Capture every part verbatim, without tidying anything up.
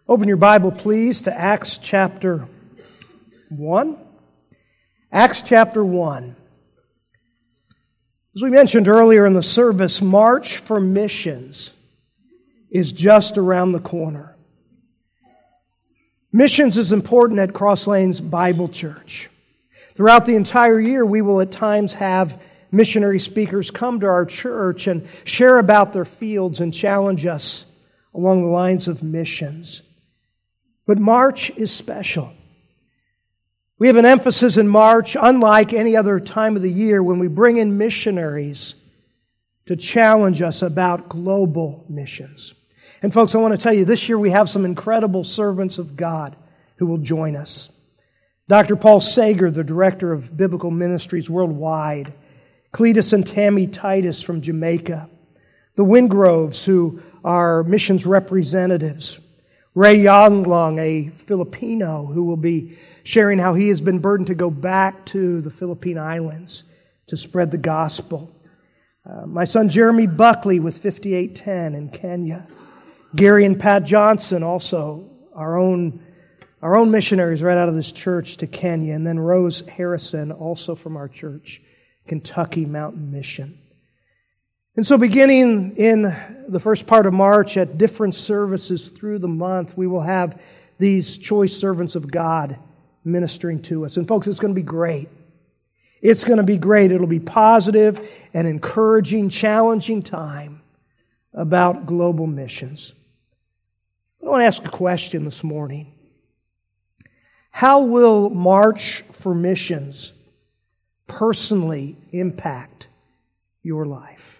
Open your Bible, please, to Acts chapter one. Acts chapter one. As we mentioned earlier in the service, March for Missions is just around the corner. Missions is important at Cross Lanes Bible Church. Throughout the entire year, we will at times have missionary speakers come to our church and share about their fields and challenge us along the lines of missions. But March is special. We have an emphasis in March, unlike any other time of the year, when we bring in missionaries to challenge us about global missions. And folks, I want to tell you, this year we have some incredible servants of God who will join us. Doctor Paul Sager, the Director of Biblical Ministries Worldwide, Cletus and Tammy Titus from Jamaica, the Wingroves, who are missions representatives, Ray Yanglong, a Filipino, who will be sharing how he has been burdened to go back to the Philippine Islands to spread the gospel. Uh, my son Jeremy Buckley with fifty-eight ten in Kenya. Gary and Pat Johnson, also our own, our own missionaries right out of this church to Kenya. And then Rose Harrison, also from our church, Kentucky Mountain Mission. And so beginning in the first part of March at different services through the month, we will have these choice servants of God ministering to us. And folks, it's going to be great. It's going to be great. It'll be positive and encouraging, challenging time about global missions. I want to ask a question this morning. How will March for Missions personally impact your life?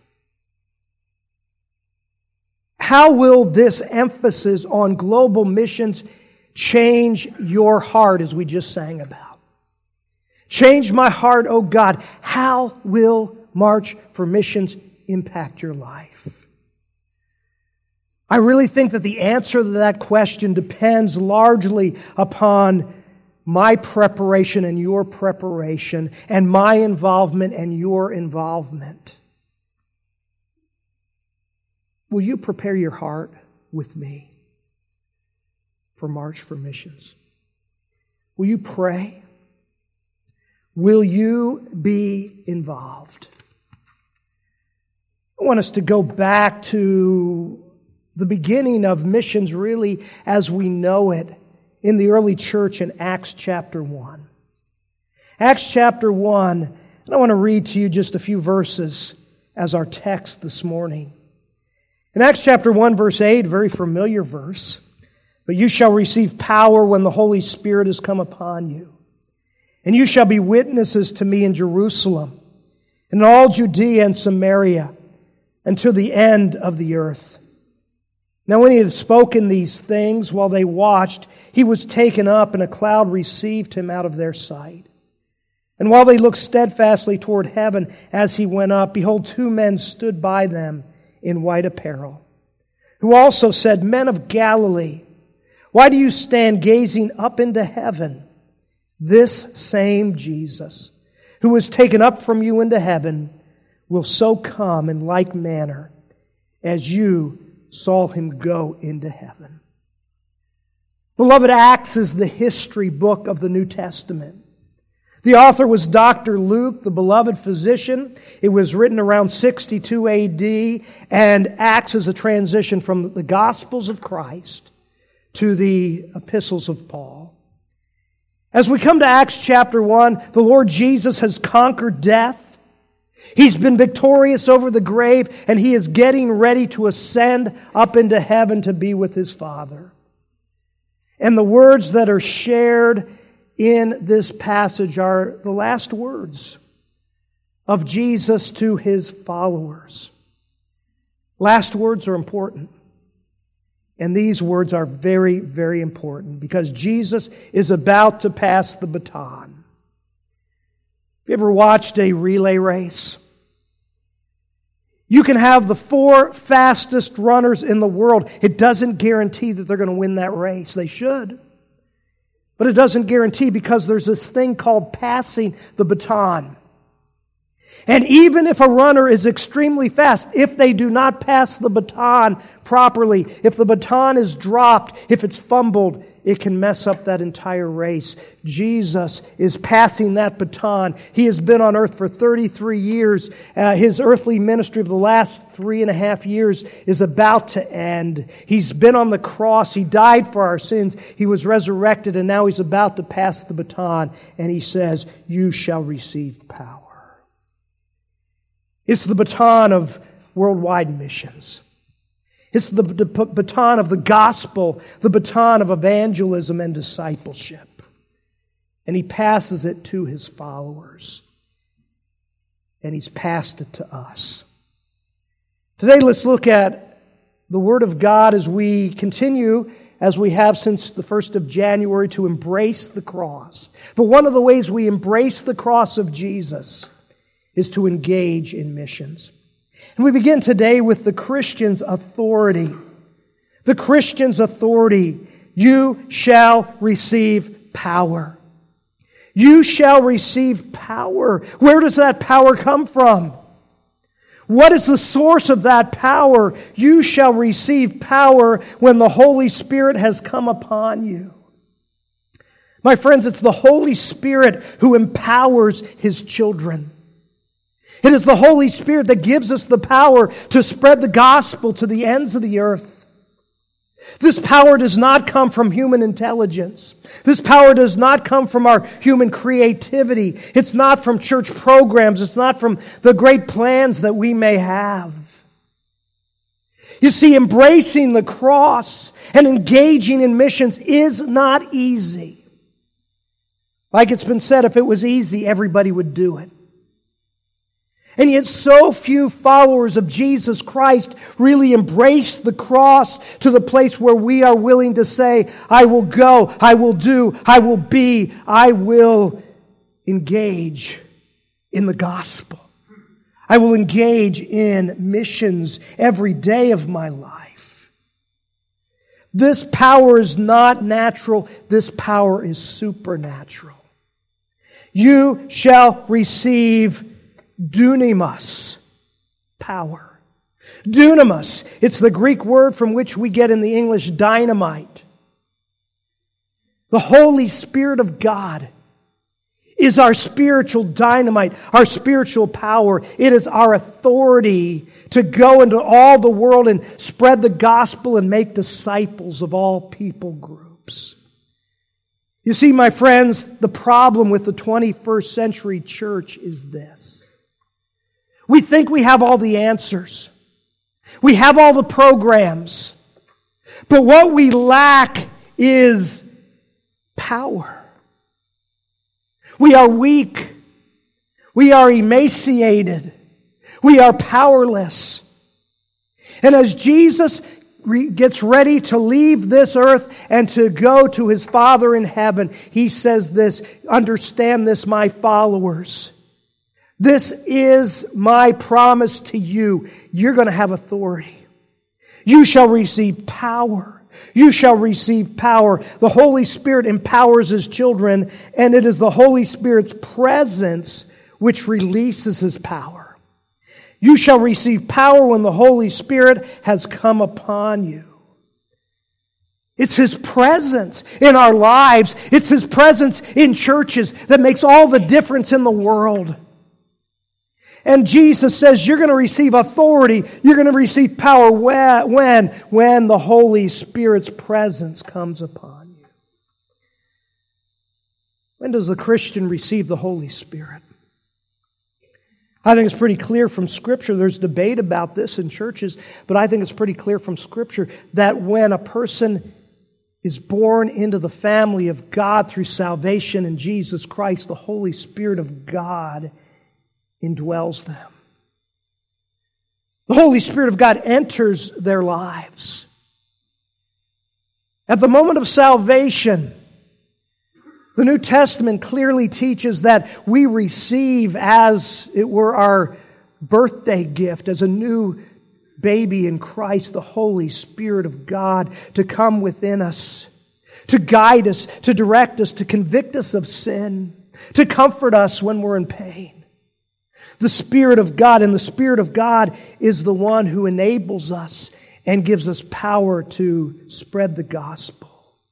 How will this emphasis on global missions change your heart, as we just sang about? Change my heart, oh God. How will March for Missions impact your life? I really think that the answer to that question depends largely upon my preparation and your preparation, and my involvement and your involvement. Will you prepare your heart with me for March for Missions? Will you pray? Will you be involved? I want us to go back to the beginning of missions, really, as we know it in the early church in Acts chapter one. Acts chapter one, and I want to read to you just a few verses as our text this morning. In Acts chapter one, verse eight, a very familiar verse, "But you shall receive power when the Holy Spirit has come upon you. And you shall be witnesses to me in Jerusalem, and in all Judea and Samaria, and to the end of the earth." Now when he had spoken these things, while they watched, he was taken up, and a cloud received him out of their sight. And while they looked steadfastly toward heaven as he went up, behold, two men stood by them in white apparel, who also said, "Men of Galilee, why do you stand gazing up into heaven? This same Jesus, who was taken up from you into heaven, will so come in like manner as you saw him go into heaven." Beloved, Acts is the history book of the New Testament. The author was Doctor Luke, the beloved physician. It was written around sixty-two A D, and Acts is a transition from the Gospels of Christ to the epistles of Paul. As we come to Acts chapter one, the Lord Jesus has conquered death. He's been victorious over the grave, and He is getting ready to ascend up into heaven to be with His Father. And the words that are shared in this passage are the last words of Jesus to His followers. Last words are important. And these words are very, very important because Jesus is about to pass the baton. Have you ever watched a relay race? You can have the four fastest runners in the world. It doesn't guarantee that they're going to win that race. They should. But it doesn't guarantee, because there's this thing called passing the baton. And even if a runner is extremely fast, if they do not pass the baton properly, if the baton is dropped, if it's fumbled, it can mess up that entire race. Jesus is passing that baton. He has been on earth for thirty-three years. Uh, his earthly ministry of the last three and a half years is about to end. He's been on the cross. He died for our sins. He was resurrected, and now He's about to pass the baton. And He says, "You shall receive power." It's the baton of worldwide missions. It's the, the baton of the gospel, the baton of evangelism and discipleship. And He passes it to His followers. And He's passed it to us. Today, let's look at the Word of God as we continue, as we have since the first of January, to embrace the cross. But one of the ways we embrace the cross of Jesus is to engage in missions. And we begin today with the Christian's authority. The Christian's authority. You shall receive power. You shall receive power. Where does that power come from? What is the source of that power? You shall receive power when the Holy Spirit has come upon you. My friends, it's the Holy Spirit who empowers His children. It is the Holy Spirit that gives us the power to spread the gospel to the ends of the earth. This power does not come from human intelligence. This power does not come from our human creativity. It's not from church programs. It's not from the great plans that we may have. You see, embracing the cross and engaging in missions is not easy. Like it's been said, if it was easy, everybody would do it. And yet so few followers of Jesus Christ really embrace the cross to the place where we are willing to say, I will go, I will do, I will be, I will engage in the gospel. I will engage in missions every day of my life. This power is not natural. This power is supernatural. You shall receive dunamis, power. Dunamis, it's the Greek word from which we get in the English dynamite. The Holy Spirit of God is our spiritual dynamite, our spiritual power. It is our authority to go into all the world and spread the gospel and make disciples of all people groups. You see, my friends, the problem with the twenty-first century church is this. We think we have all the answers. We have all the programs. But what we lack is power. We are weak. We are emaciated. We are powerless. And as Jesus gets ready to leave this earth and to go to His Father in heaven, He says this, understand this, my followers. This is my promise to you. You're going to have authority. You shall receive power. You shall receive power. The Holy Spirit empowers His children, and it is the Holy Spirit's presence which releases His power. You shall receive power when the Holy Spirit has come upon you. It's His presence in our lives. It's His presence in churches that makes all the difference in the world. And Jesus says you're going to receive authority, you're going to receive power when? When the Holy Spirit's presence comes upon you. When does the Christian receive the Holy Spirit? I think it's pretty clear from Scripture. There's debate about this in churches, but I think it's pretty clear from Scripture that when a person is born into the family of God through salvation in Jesus Christ, the Holy Spirit of God indwells them. The Holy Spirit of God enters their lives. At the moment of salvation, the New Testament clearly teaches that we receive, as it were our birthday gift, as a new baby in Christ, the Holy Spirit of God to come within us, to guide us, to direct us, to convict us of sin, to comfort us when we're in pain. The Spirit of God, and the Spirit of God is the one who enables us and gives us power to spread the gospel.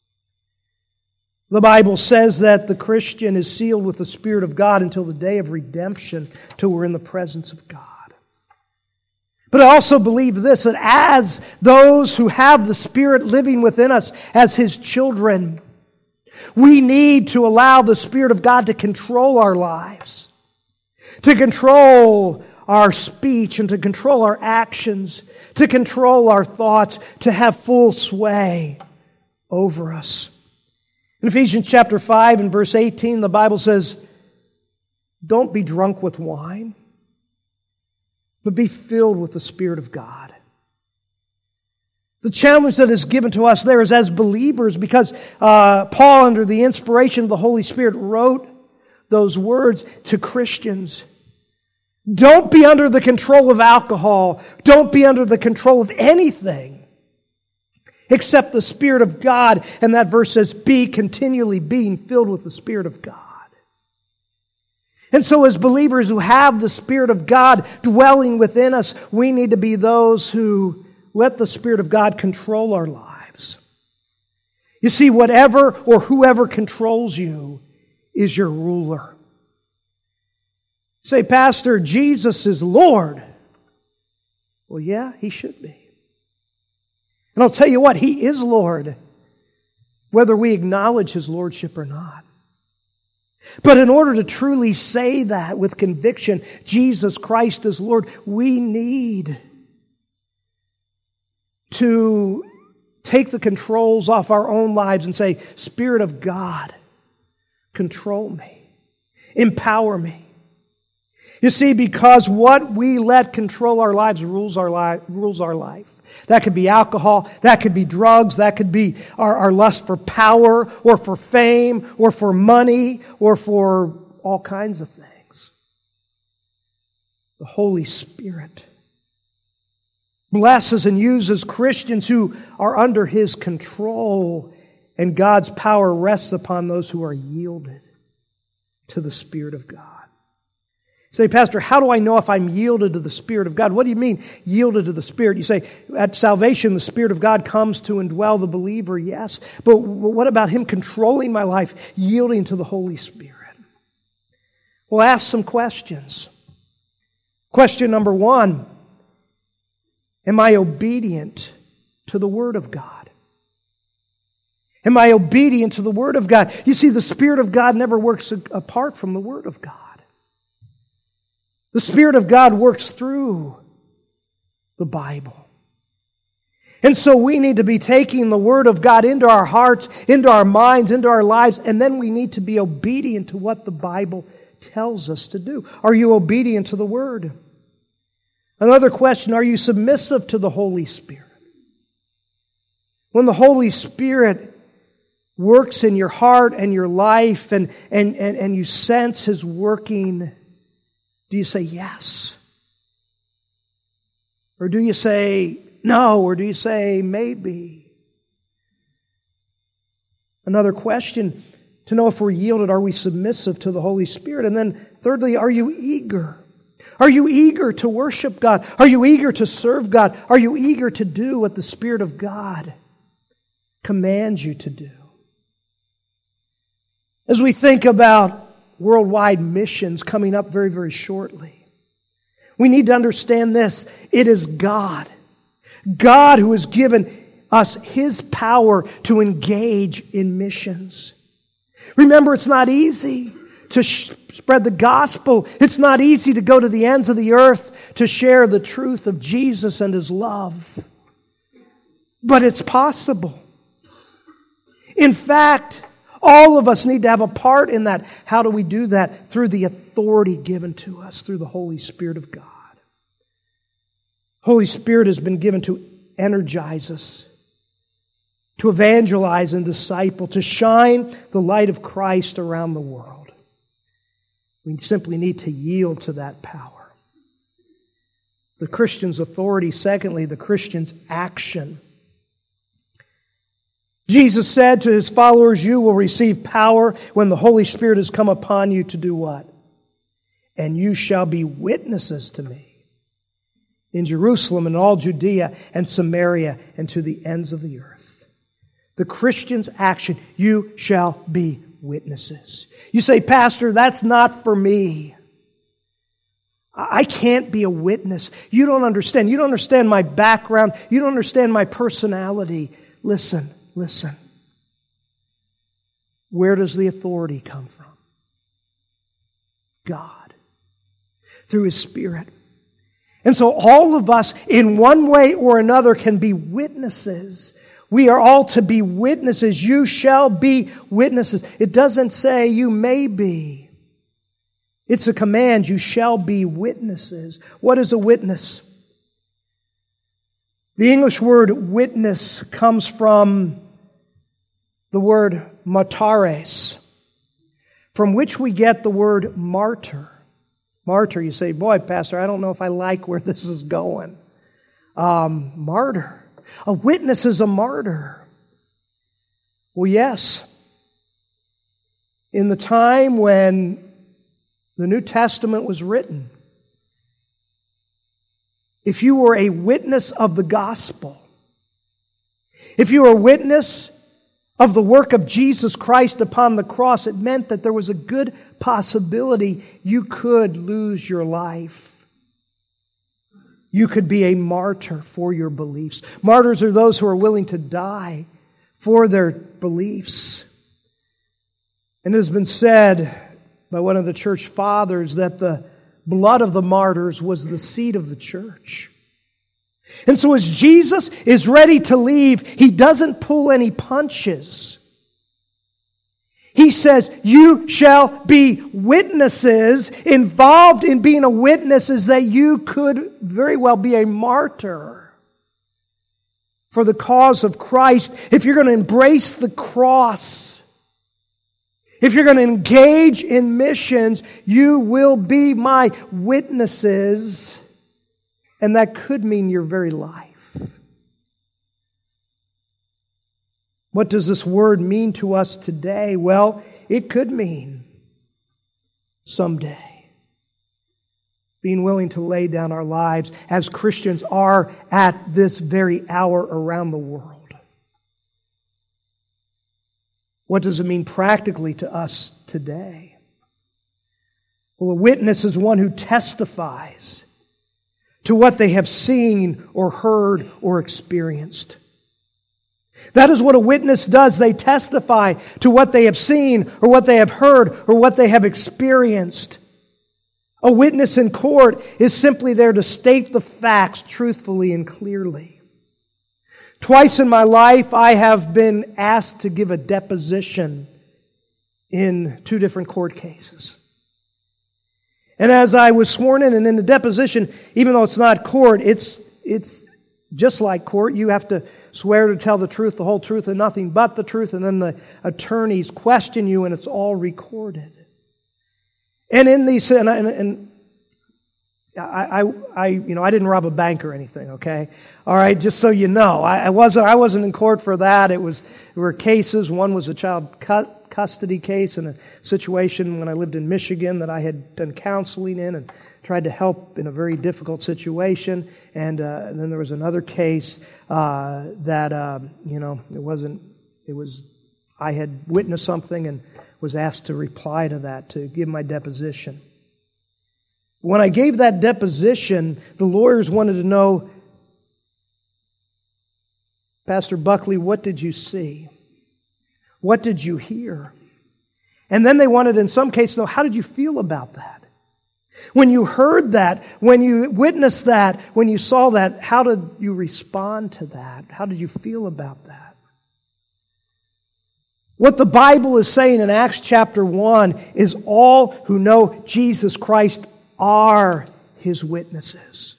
The Bible says that the Christian is sealed with the Spirit of God until the day of redemption, till we're in the presence of God. But I also believe this, that as those who have the Spirit living within us as His children, we need to allow the Spirit of God to control our lives, to control our speech and to control our actions, to control our thoughts, to have full sway over us. In Ephesians chapter five and verse eighteen, the Bible says, "Don't be drunk with wine, but be filled with the Spirit of God." The challenge that is given to us there is as believers, because uh, Paul, under the inspiration of the Holy Spirit, wrote those words to Christians. Don't be under the control of alcohol. Don't be under the control of anything except the Spirit of God. And that verse says, be continually being filled with the Spirit of God. And so as believers who have the Spirit of God dwelling within us, we need to be those who let the Spirit of God control our lives. You see, whatever or whoever controls you is your ruler. Say, Pastor, Jesus is Lord. Well, yeah, He should be. And I'll tell you what, He is Lord, whether we acknowledge His Lordship or not. But in order to truly say that with conviction, Jesus Christ is Lord, we need to take the controls off our own lives and say, Spirit of God, control me, empower me. You see, because what we let control our lives rules our life. Rules our life. That could be alcohol, that could be drugs, that could be our, our lust for power or for fame or for money or for all kinds of things. The Holy Spirit blesses and uses Christians who are under His control, and God's power rests upon those who are yielded to the Spirit of God. Say, Pastor, how do I know if I'm yielded to the Spirit of God? What do you mean, yielded to the Spirit? You say, at salvation, the Spirit of God comes to indwell the believer, yes. But what about Him controlling my life, yielding to the Holy Spirit? Well, ask some questions. Question number one, am I obedient to the Word of God? Am I obedient to the Word of God? You see, the Spirit of God never works apart from the Word of God. The Spirit of God works through the Bible. And so we need to be taking the Word of God into our hearts, into our minds, into our lives, and then we need to be obedient to what the Bible tells us to do. Are you obedient to the Word? Another question, are you submissive to the Holy Spirit? When the Holy Spirit works in your heart and your life and, and, and, and you sense His working, do you say yes? Or do you say no? Or do you say maybe? Another question to know if we're yielded, are we submissive to the Holy Spirit? And then thirdly, are you eager? Are you eager to worship God? Are you eager to serve God? Are you eager to do what the Spirit of God commands you to do? As we think about worldwide missions coming up very, very shortly, we need to understand this. It is God. God who has given us His power to engage in missions. Remember, it's not easy to sh- spread the gospel. It's not easy to go to the ends of the earth to share the truth of Jesus and His love. But it's possible. In fact, all of us need to have a part in that. How do we do that? Through the authority given to us, through the Holy Spirit of God. Holy Spirit has been given to energize us, to evangelize and disciple, to shine the light of Christ around the world. We simply need to yield to that power. The Christian's authority. Secondly, the Christian's action. Jesus said to His followers, you will receive power when the Holy Spirit has come upon you to do what? and you shall be witnesses to me in Jerusalem and all Judea and Samaria and to the ends of the earth. The Christian's action, you shall be witnesses. You say, Pastor, that's not for me. I can't be a witness. You don't understand. You don't understand my background. You don't understand my personality. Listen, listen. Where does the authority come from? God. Through His Spirit. And so all of us, in one way or another, can be witnesses. We are all to be witnesses. You shall be witnesses. It doesn't say you may be. It's a command. You shall be witnesses. What is a witness? The English word witness comes from the word martares, from which we get the word martyr. Martyr, you say, boy, Pastor, I don't know if I like where this is going. Um, martyr. A witness is a martyr. Well, yes. In the time when the New Testament was written, if you were a witness of the gospel, if you were a witness of the work of Jesus Christ upon the cross, it meant that there was a good possibility you could lose your life. You could be a martyr for your beliefs. Martyrs are those who are willing to die for their beliefs. And it has been said by one of the church fathers that the blood of the martyrs was the seed of the church. And so as Jesus is ready to leave, He doesn't pull any punches. He says, you shall be witnesses. Involved in being a witness is that you could very well be a martyr for the cause of Christ. If you're going to embrace the cross, if you're going to engage in missions, you will be my witnesses. And that could mean your very life. What does this word mean to us today? Well, it could mean someday being willing to lay down our lives as Christians are at this very hour around the world. What does it mean practically to us today? Well, a witness is one who testifies to what they have seen or heard or experienced. That is what a witness does. They testify to what they have seen or what they have heard or what they have experienced. A witness in court is simply there to state the facts truthfully and clearly. Twice in my life, I have been asked to give a deposition in two different court cases. And as I was sworn in and in the deposition, even though it's not court, it's it's just like court. You have to swear to tell the truth, the whole truth, and nothing but the truth. And then the attorneys question you, and it's all recorded. And in these, and, and, and I, I, I, you know, I didn't rob a bank or anything. Okay, all right. Just so you know, I, I wasn't. I wasn't in court for that. It was there were cases. One was a child cut. custody case in a situation when I lived in Michigan that I had done counseling in and tried to help in a very difficult situation. And, uh, and then there was another case uh, that, uh, you know, it wasn't, it was, I had witnessed something and was asked to reply to that, to give my deposition. When I gave that deposition, the lawyers wanted to know, Pastor Buckley, what did you see? What did you hear? And then they wanted, in some cases, to know, how did you feel about that? When you heard that, when you witnessed that, when you saw that, how did you respond to that? How did you feel about that? What the Bible is saying in Acts chapter one is all who know Jesus Christ are His witnesses.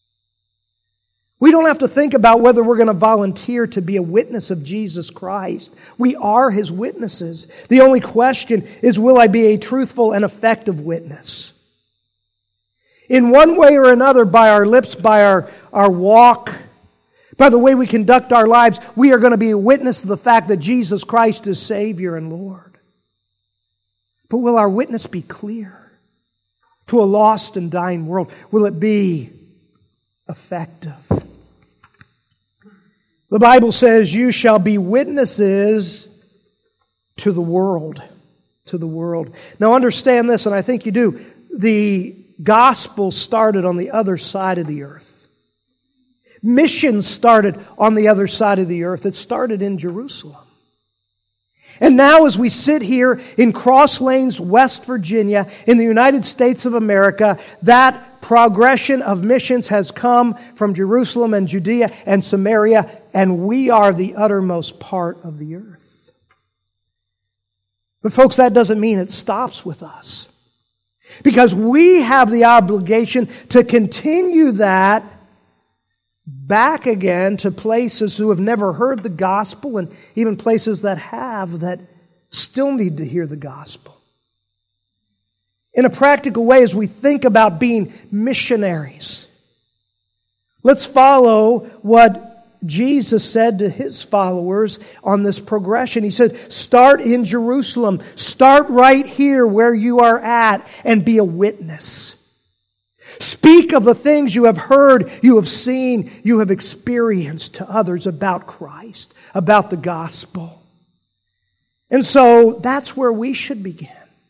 We don't have to think about whether we're going to volunteer to be a witness of Jesus Christ. We are His witnesses. The only question is, will I be a truthful and effective witness? In one way or another, by our lips, by our, our walk, by the way we conduct our lives, we are going to be a witness to the fact that Jesus Christ is Savior and Lord. But will our witness be clear? to a lost and dying world? Will it be effective? The Bible says, you shall be witnesses to the world. To the world. Now understand this, and I think you do. The gospel started on the other side of the earth. Mission started on the other side of the earth. It started in Jerusalem. And now as we sit here in Cross Lanes, West Virginia, in the United States of America, that progression of missions has come from Jerusalem and Judea and Samaria, and we are the uttermost part of the earth. But folks, that doesn't mean it stops with us. Because we have the obligation to continue that back again to places who have never heard the gospel, and even places that have that still need to hear the gospel. In a practical way, as we think about being missionaries, let's follow what Jesus said to His followers on this progression. He said, start in Jerusalem. Start right here where you are at and be a witness. Speak of the things you have heard, you have seen, you have experienced to others about Christ, about the gospel. And so that's where we should begin.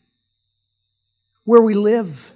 Where we live,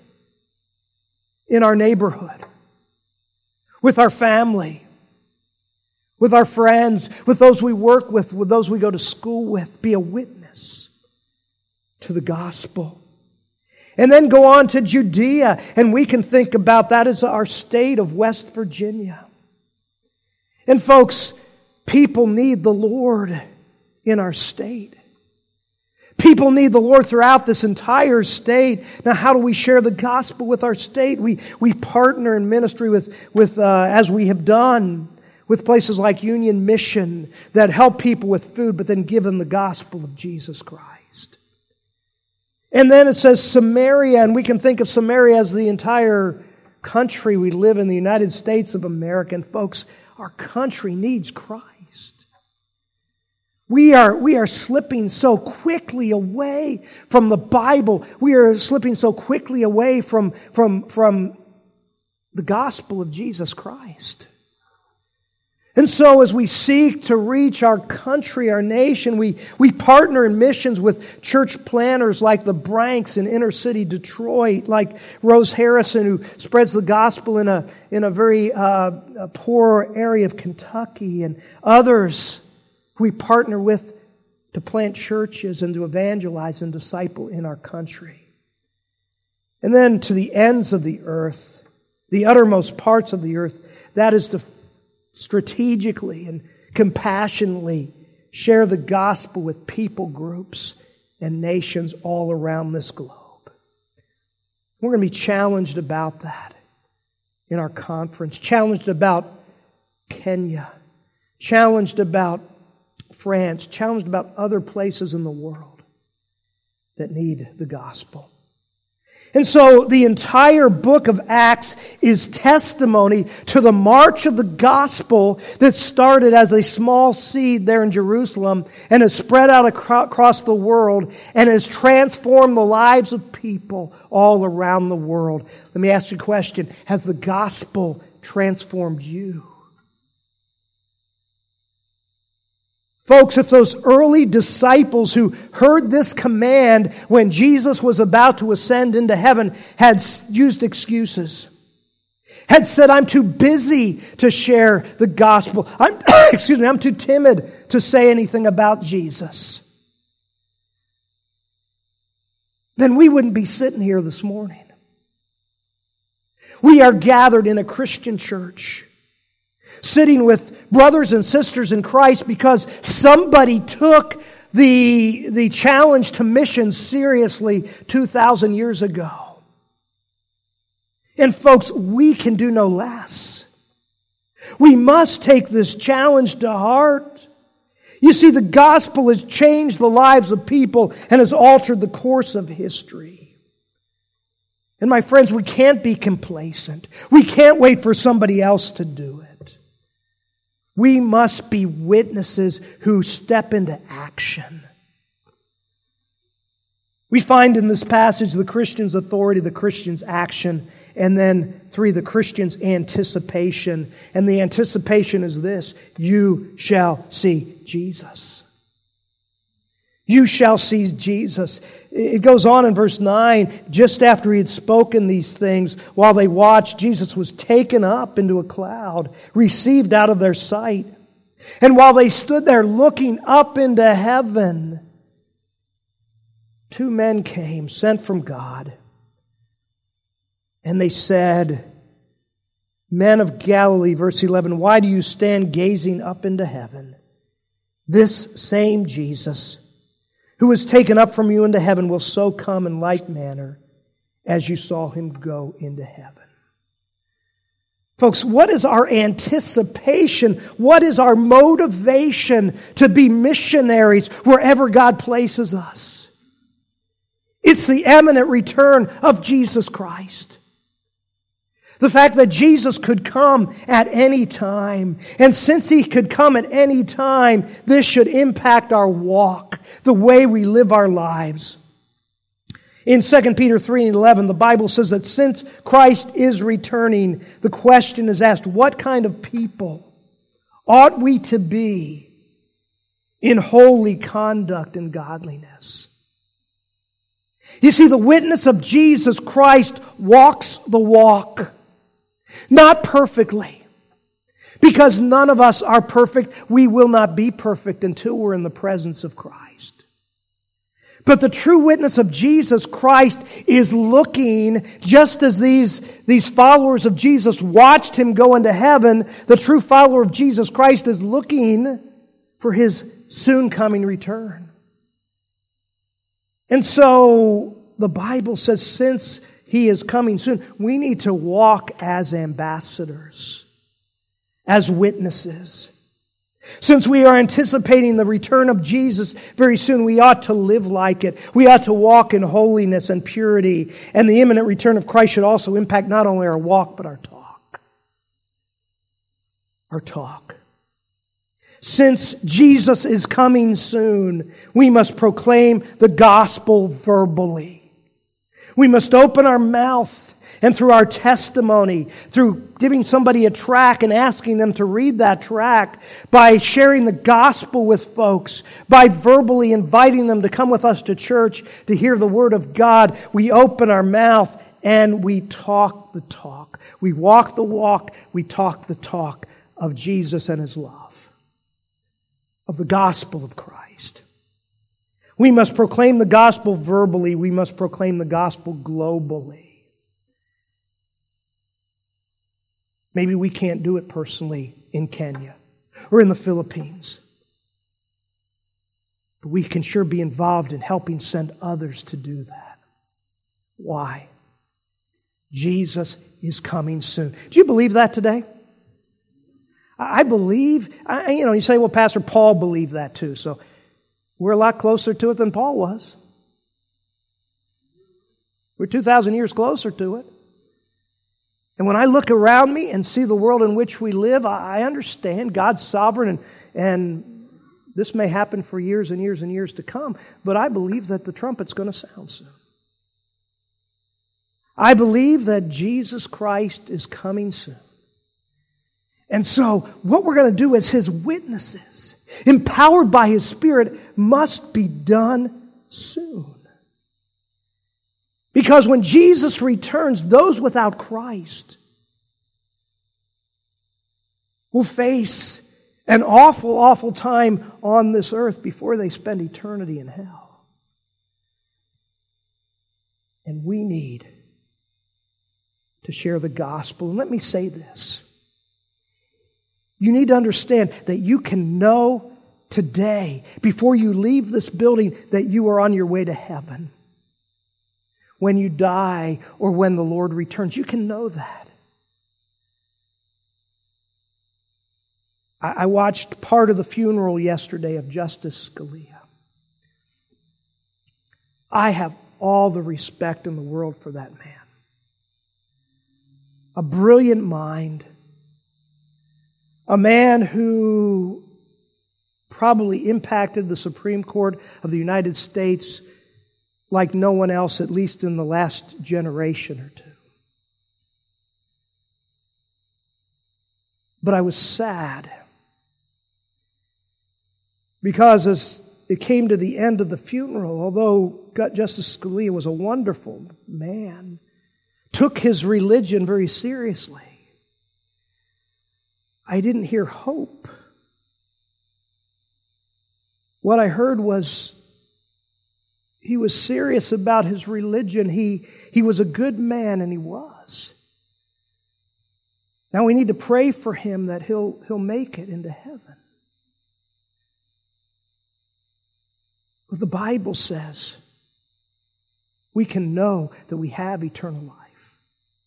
in our neighborhood, with our family, with our friends, with those we work with, with those we go to school with. Be a witness to the gospel. And then go on to Judea, and we can think about that as our state of West Virginia. And folks, people need the Lord in our state. People need the Lord throughout this entire state. Now, how do we share the gospel with our state? We we partner in ministry with, with uh, as we have done, with places like Union Mission that help people with food, but then give them the gospel of Jesus Christ. And then it says Samaria, and we can think of Samaria as the entire country we live in, the United States of America. And folks, our country needs Christ. We are, we are slipping so quickly away from the Bible. We are slipping so quickly away from, from, from the gospel of Jesus Christ. And so as we seek to reach our country, our nation, we, we partner in missions with church planners like the Branks in inner city Detroit, like Rose Harrison, who spreads the gospel in a, in a very uh, a poor area of Kentucky, and others who we partner with to plant churches and to evangelize and disciple in our country. And then to the ends of the earth, the uttermost parts of the earth, that is to strategically and compassionately share the gospel with people groups and nations all around this globe. We're going to be challenged about that in our conference, challenged about Kenya, challenged about France, challenged about other places in the world that need the gospel. And so the entire book of Acts is testimony to the march of the gospel that started as a small seed there in Jerusalem and has spread out across the world and has transformed the lives of people all around the world. Let me ask you a question. Has the gospel transformed you? Folks, if those early disciples who heard this command when Jesus was about to ascend into heaven had used excuses, had said, I'm too busy to share the gospel, I'm, excuse me, I'm too timid to say anything about Jesus, then we wouldn't be sitting here this morning. We are gathered in a Christian church, sitting with brothers and sisters in Christ because somebody took the, the challenge to missions seriously two thousand years ago. And folks, we can do no less. We must take this challenge to heart. You see, the gospel has changed the lives of people and has altered the course of history. And my friends, we can't be complacent. We can't wait for somebody else to do it. We must be witnesses who step into action. We find in this passage the Christian's authority, the Christian's action, and then three, the Christian's anticipation. And the anticipation is this: you shall see Jesus. You shall see Jesus. It goes on in verse nine, just after he had spoken these things, while they watched, Jesus was taken up into a cloud, received out of their sight. And while they stood there looking up into heaven, two men came, sent from God. And they said, Men of Galilee, verse eleven, why do you stand gazing up into heaven? This same Jesus, who was taken up from you into heaven, will so come in like manner as you saw him go into heaven. Folks, what is our anticipation? What is our motivation to be missionaries wherever God places us? It's the imminent return of Jesus Christ. The fact that Jesus could come at any time. And since He could come at any time, this should impact our walk, the way we live our lives. In Second Peter three and eleven, the Bible says that since Christ is returning, the question is asked, what kind of people ought we to be in holy conduct and godliness? You see, the witness of Jesus Christ walks the walk. Not perfectly. Because none of us are perfect. We will not be perfect until we're in the presence of Christ. But the true witness of Jesus Christ is looking, just as these, these followers of Jesus watched Him go into heaven, the true follower of Jesus Christ is looking for His soon coming return. And so the Bible says, since He is coming soon, we need to walk as ambassadors, as witnesses. Since we are anticipating the return of Jesus very soon, we ought to live like it. We ought to walk in holiness and purity. And the imminent return of Christ should also impact not only our walk, but our talk. Our talk. Since Jesus is coming soon, we must proclaim the gospel verbally. We must open our mouth, and through our testimony, through giving somebody a tract and asking them to read that tract, by sharing the gospel with folks, by verbally inviting them to come with us to church to hear the Word of God, we open our mouth and we talk the talk. We walk the walk, we talk the talk of Jesus and His love, of the gospel of Christ. We must proclaim the gospel verbally. We must proclaim the gospel globally. Maybe we can't do it personally in Kenya or in the Philippines. But we can sure be involved in helping send others to do that. Why? Jesus is coming soon. Do you believe that today? I believe, I, you know, you say, well, Pastor Paul believed that too, so we're a lot closer to it than Paul was. We're two thousand years closer to it. And when I look around me and see the world in which we live, I understand God's sovereign, and, and this may happen for years and years and years to come, but I believe that the trumpet's going to sound soon. I believe that Jesus Christ is coming soon. And so, what we're going to do as His witnesses, empowered by His Spirit, must be done soon. Because when Jesus returns, those without Christ will face an awful, awful time on this earth before they spend eternity in hell. And we need to share the gospel. And let me say this. You need to understand that you can know today, before you leave this building, that you are on your way to heaven. When you die or when the Lord returns, you can know that. I watched part of the funeral yesterday of Justice Scalia. I have all the respect in the world for that man. A brilliant mind. A man who probably impacted the Supreme Court of the United States like no one else, at least in the last generation or two. But I was sad because as it came to the end of the funeral, although Justice Scalia was a wonderful man, took his religion very seriously, I didn't hear hope. What I heard was he was serious about his religion. He, he was a good man, and he was. Now we need to pray for him that he'll, he'll make it into heaven. But the Bible says we can know that we have eternal life.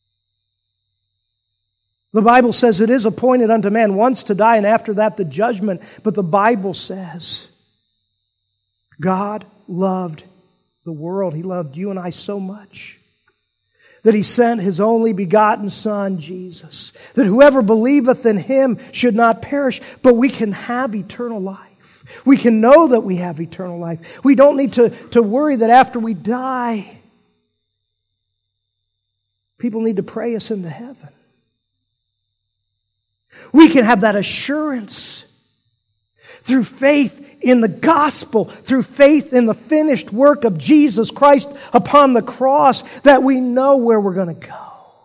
The Bible says it is appointed unto man once to die, and after that the judgment. But the Bible says God loved the world. He loved you and I so much that He sent His only begotten Son, Jesus, that whoever believeth in Him should not perish, but we can have eternal life. We can know that we have eternal life. We don't need to, to worry that after we die, people need to pray us into heaven. We can have that assurance through faith in the gospel, through faith in the finished work of Jesus Christ upon the cross, that we know where we're going to go.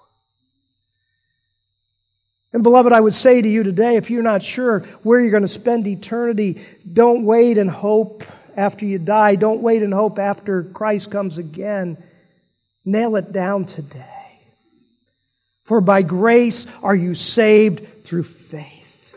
And beloved, I would say to you today, if you're not sure where you're going to spend eternity, don't wait and hope after you die. Don't wait and hope after Christ comes again. Nail it down today. For by grace are you saved through faith.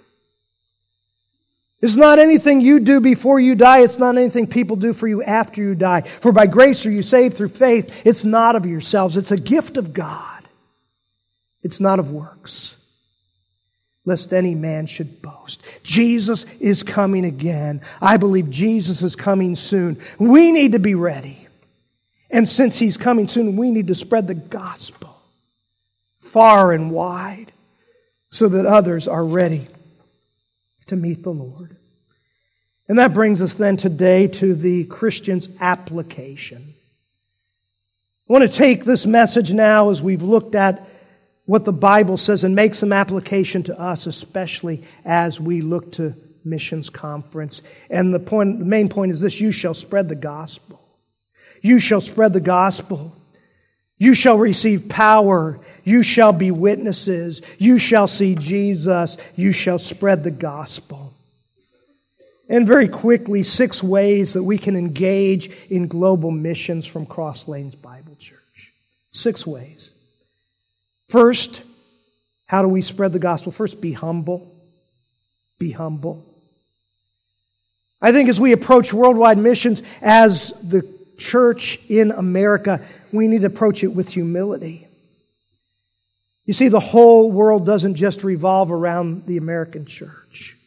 It's not anything you do before you die. It's not anything people do for you after you die. For by grace are you saved through faith. It's not of yourselves. It's a gift of God. It's not of works, lest any man should boast. Jesus is coming again. I believe Jesus is coming soon. We need to be ready. And since He's coming soon, we need to spread the gospel far and wide so that others are ready to meet the Lord. And that brings us then today to the Christian's application. I want to take this message now as we've looked at what the Bible says and make some application to us, especially as we look to missions conference. And the point, the main point is this: you shall spread the gospel. You shall spread the gospel. You shall receive power. You shall be witnesses. You shall see Jesus. You shall spread the gospel. And very quickly, six ways that we can engage in global missions from Cross Lanes Bible Church. Six ways. First, how do we spread the gospel? First, be humble. Be humble. I think as we approach worldwide missions as the church in America, we need to approach it with humility. You see, the whole world doesn't just revolve around the American church.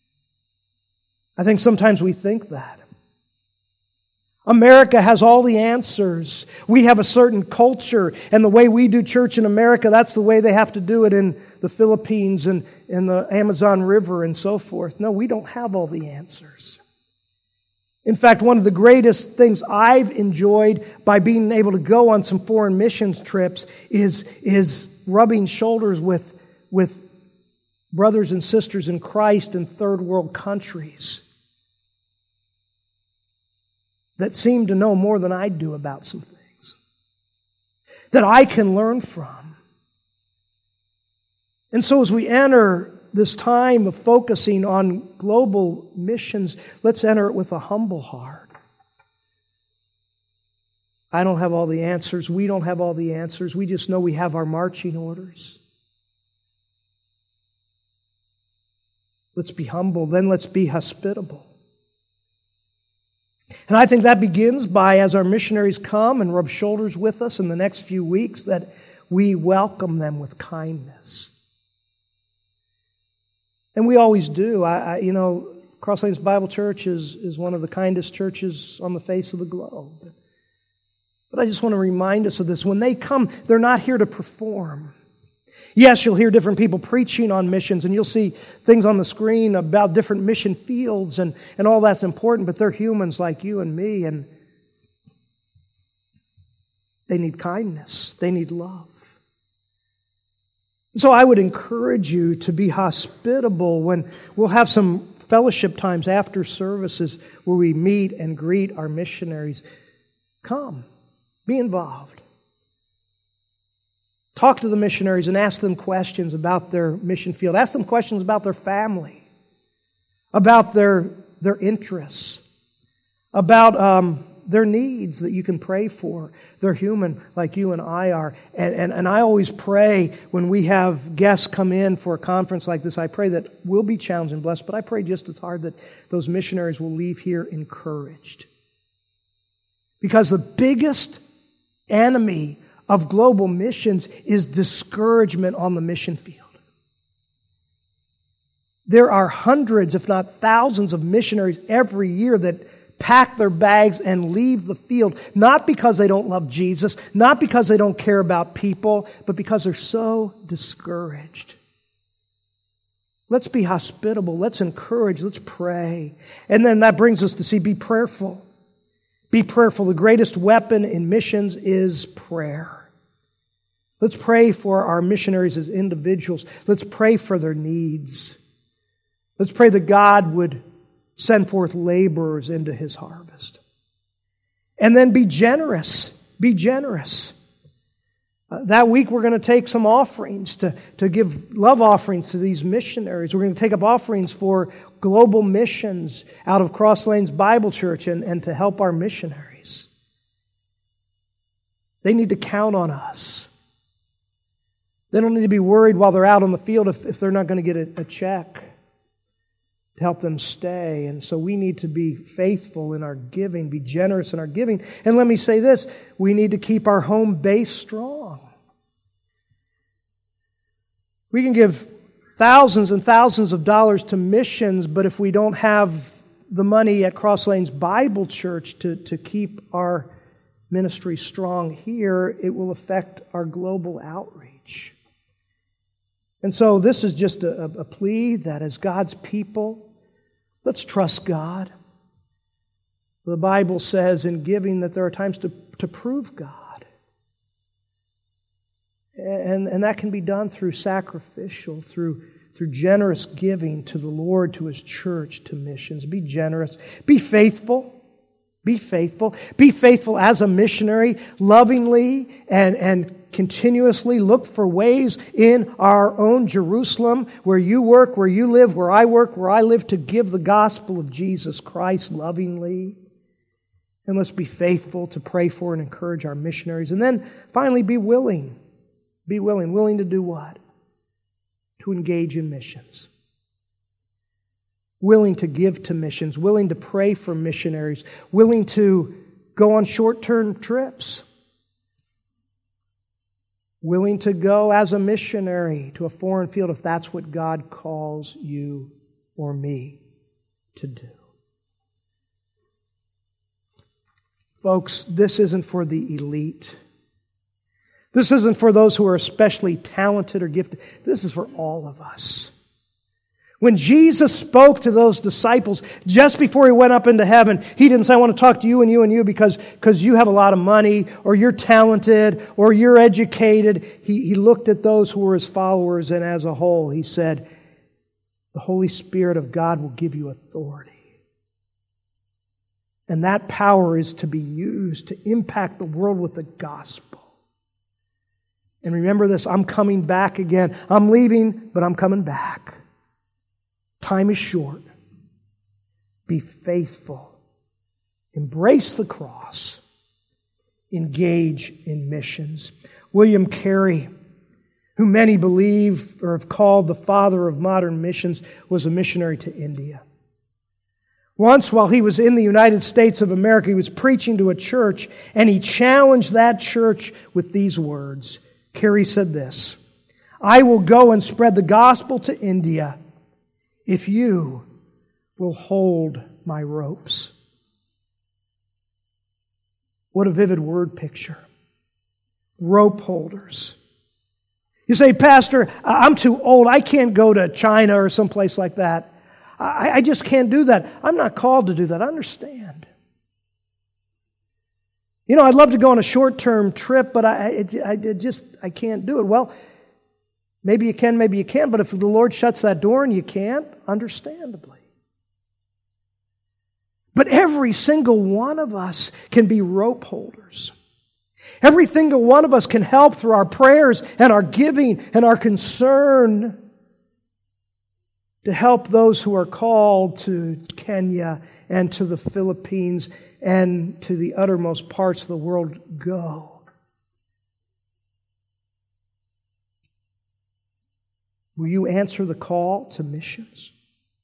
I think sometimes we think that. America has all the answers. We have a certain culture, and the way we do church in America, that's the way they have to do it in the Philippines and in the Amazon River and so forth. No, we don't have all the answers. In fact, one of the greatest things I've enjoyed by being able to go on some foreign missions trips is, is rubbing shoulders with, with brothers and sisters in Christ in third world countries that seem to know more than I do about some things that I can learn from. And so as we enter this time of focusing on global missions, let's enter it with a humble heart. I don't have all the answers. We don't have all the answers. We just know we have our marching orders. Let's be humble. Then let's be hospitable. And I think that begins by, as our missionaries come and rub shoulders with us in the next few weeks, that we welcome them with kindness. And we always do. I, I, you know, Cross Lanes Bible Church is, is one of the kindest churches on the face of the globe. But I just want to remind us of this. When they come, they're not here to perform. Yes, you'll hear different people preaching on missions, and you'll see things on the screen about different mission fields, and, and all that's important, but they're humans like you and me. And They need kindness. They need love. So I would encourage you to be hospitable when we'll have some fellowship times after services where we meet and greet our missionaries. Come. Be involved. Talk to the missionaries and ask them questions about their mission field. Ask them questions about their family, about their, their interests, about um, their needs that you can pray for. They're human like you and I are. And, and, and I always pray when we have guests come in for a conference like this, I pray that we'll be challenged and blessed, but I pray just as hard that those missionaries will leave here encouraged. Because the biggest enemy of global missions is discouragement on the mission field. There are hundreds, if not thousands, of missionaries every year that pack their bags and leave the field, not because they don't love Jesus, not because they don't care about people, but because they're so discouraged. Let's be hospitable. Let's encourage. Let's pray. And then that brings us to see, be prayerful. Be prayerful. The greatest weapon in missions is prayer. Let's pray for our missionaries as individuals. Let's pray for their needs. Let's pray that God would send forth laborers into His harvest. And then be generous. Be generous. Uh, that week we're going to take some offerings to, to give love offerings to these missionaries. We're going to take up offerings for global missions out of Cross Lanes Bible Church and, and to help our missionaries. They need to count on us. They don't need to be worried while they're out on the field if, if they're not going to get a, a check to help them stay. And so we need to be faithful in our giving, be generous in our giving. And let me say this, we need to keep our home base strong. We can give thousands and thousands of dollars to missions, but if we don't have the money at Cross Lanes Bible Church to, to keep our ministry strong here, it will affect our global outreach. And so this is just a, a plea that as God's people, let's trust God. The Bible says in giving that there are times to, to prove God. And, and that can be done through sacrificial, through, through generous giving to the Lord, to His church, to missions. Be generous. Be faithful. Be faithful. Be faithful as a missionary, lovingly and, and continuously look for ways in our own Jerusalem, where you work, where you live, where I work, where I live, to give the gospel of Jesus Christ lovingly. And let's be faithful to pray for and encourage our missionaries. And then finally, be willing. Be willing. Willing to do what? To engage in missions. Willing to give to missions, willing to pray for missionaries, willing to go on short-term trips, willing to go as a missionary to a foreign field if that's what God calls you or me to do. Folks, this isn't for the elite. This isn't for those who are especially talented or gifted. This is for all of us. When Jesus spoke to those disciples just before He went up into heaven, He didn't say, I want to talk to you and you and you because, because you have a lot of money, or you're talented, or you're educated. He, he looked at those who were His followers, and as a whole, He said, the Holy Spirit of God will give you authority. And that power is to be used to impact the world with the gospel. And remember this, I'm coming back again. I'm leaving, but I'm coming back. Time is short. Be faithful. Embrace the cross. Engage in missions. William Carey, who many believe or have called the father of modern missions, was a missionary to India. Once, while he was in the United States of America, he was preaching to a church, and he challenged that church with these words. Carey said this, I will go and spread the gospel to India if you will hold my ropes. What a vivid word picture. Rope holders. You say, Pastor, I'm too old. I can't go to China or someplace like that. I, I just can't do that. I'm not called to do that. I understand. You know, I'd love to go on a short-term trip, but I, it, I it just I can't do it. Well, maybe you can, maybe you can't, but if the Lord shuts that door and you can't, understandably. But every single one of us can be rope holders. Every single one of us can help through our prayers and our giving and our concern to help those who are called to Kenya and to the Philippines and to the uttermost parts of the world go. Will you answer the call to missions?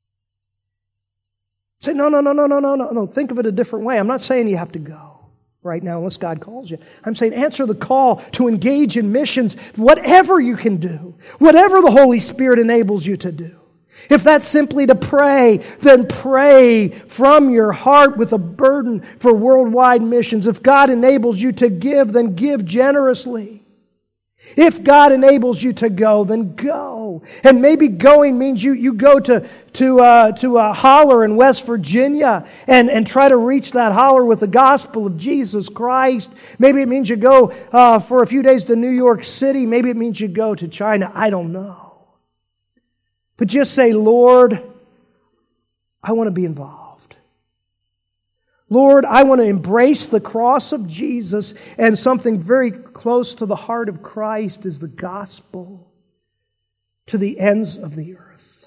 Say, no, no, no, no, no, no, no, no. Think of it a different way. I'm not saying you have to go right now unless God calls you. I'm saying answer the call to engage in missions, whatever you can do, whatever the Holy Spirit enables you to do. If that's simply to pray, then pray from your heart with a burden for worldwide missions. If God enables you to give, then give generously. If God enables you to go, then go. And maybe going means you, you go to, to, uh, to a holler in West Virginia and, and try to reach that holler with the gospel of Jesus Christ. Maybe it means you go uh, for a few days to New York City. Maybe it means you go to China. I don't know. But just say, Lord, I want to be involved. Lord, I want to embrace the cross of Jesus, and something very close to the heart of Christ is the gospel to the ends of the earth.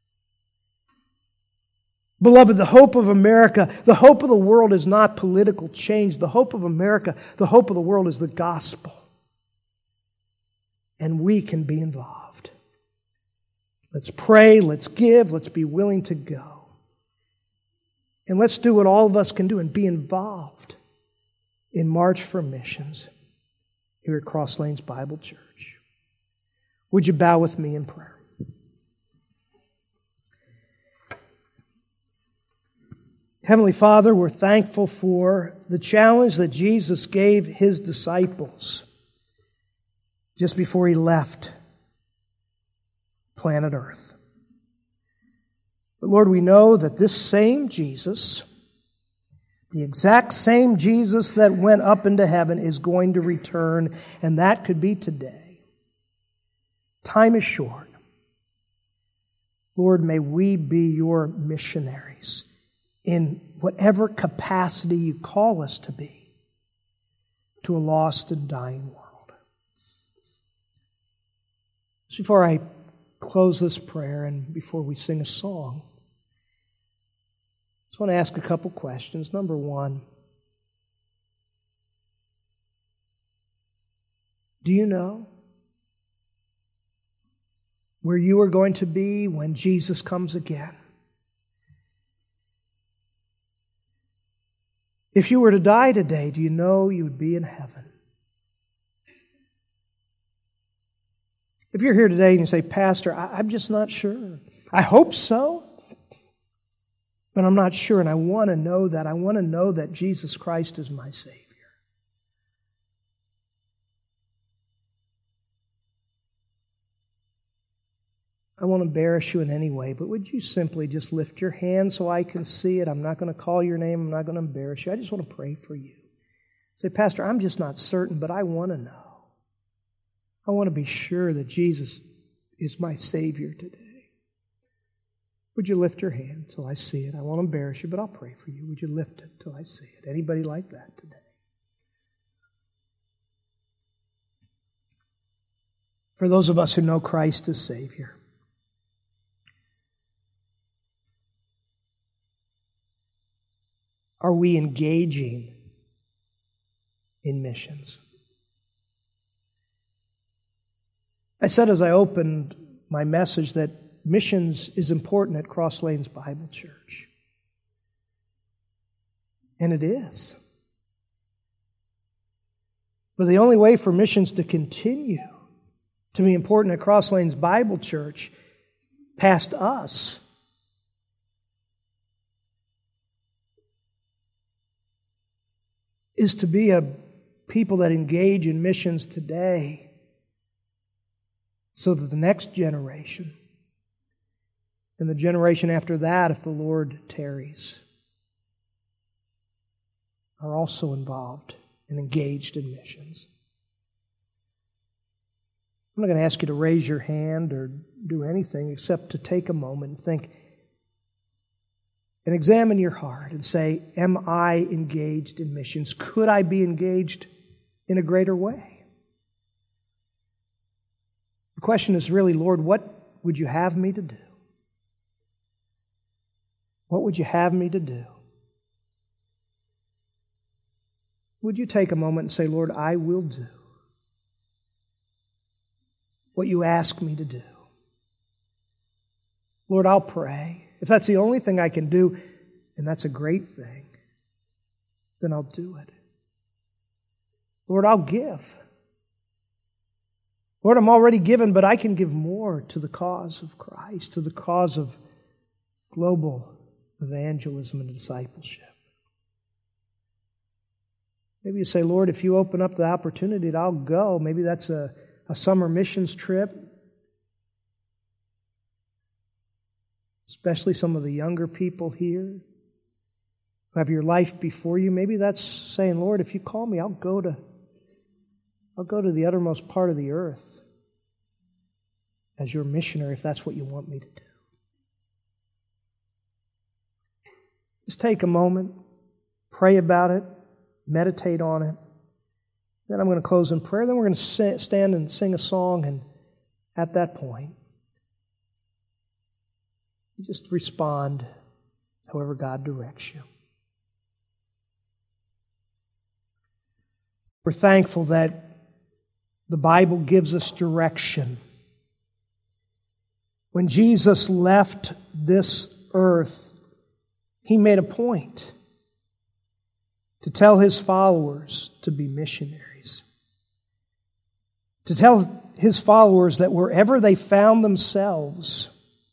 Beloved, the hope of America, the hope of the world is not political change. The hope of America, the hope of the world is the gospel. And we can be involved. Let's pray, let's give, let's be willing to go. And let's do what all of us can do and be involved in March for Missions here at Cross Lanes Bible Church. Would you bow with me in prayer? Heavenly Father, we're thankful for the challenge that Jesus gave His disciples just before He left planet Earth. But Lord, we know that this same Jesus, the exact same Jesus that went up into heaven, is going to return, and that could be today. Time is short. Lord, may we be your missionaries in whatever capacity you call us to be to a lost and dying world. So before I close this prayer and before we sing a song, I just want to ask a couple questions. Number one, do you know where you are going to be when Jesus comes again? If you were to die today, do you know you would be in heaven? If you're here today and you say, Pastor, I, I'm just not sure. I hope so, but I'm not sure, and I want to know that. I want to know that Jesus Christ is my Savior. I won't embarrass you in any way, but would you simply just lift your hand so I can see it? I'm not going to call your name. I'm not going to embarrass you. I just want to pray for you. Say, Pastor, I'm just not certain, but I want to know. I want to be sure that Jesus is my Savior today. Would you lift your hand till I see it? I won't embarrass you, but I'll pray for you. Would you lift it till I see it? Anybody like that today? For those of us who know Christ as Savior, are we engaging in missions? I said as I opened my message that missions is important at Cross Lanes Bible Church. And it is. But the only way for missions to continue to be important at Cross Lanes Bible Church past us is to be a people that engage in missions today so that the next generation and the generation after that, if the Lord tarries, are also involved and engaged in missions? I'm not going to ask you to raise your hand or do anything except to take a moment and think and examine your heart and say, am I engaged in missions? Could I be engaged in a greater way? The question is really, Lord, what would you have me to do? What would you have me to do? Would you take a moment and say, Lord, I will do what you ask me to do. Lord, I'll pray. If that's the only thing I can do, and that's a great thing, then I'll do it. Lord, I'll give. Lord, I'm already given, but I can give more to the cause of Christ, to the cause of global evangelism and discipleship. Maybe you say, Lord, if you open up the opportunity, I'll go. Maybe that's a, a summer missions trip. Especially some of the younger people here who have your life before you. Maybe that's saying, Lord, if you call me, I'll go to I'll go to the uttermost part of the earth as your missionary, if that's what you want me to do. Just take a moment, pray about it, meditate on it. Then I'm going to close in prayer. Then we're going to stand and sing a song, and at that point, you just respond however God directs you. We're thankful that the Bible gives us direction. When Jesus left this earth, He made a point to tell His followers to be missionaries. To tell His followers that wherever they found themselves,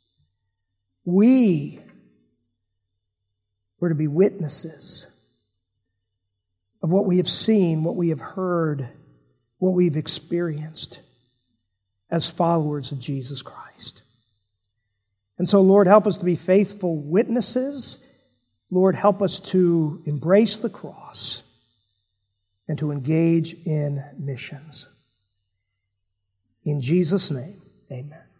we were to be witnesses of what we have seen, what we have heard, what we've experienced as followers of Jesus Christ. And so, Lord, help us to be faithful witnesses. Lord, help us to embrace the cross and to engage in missions. In Jesus' name, amen.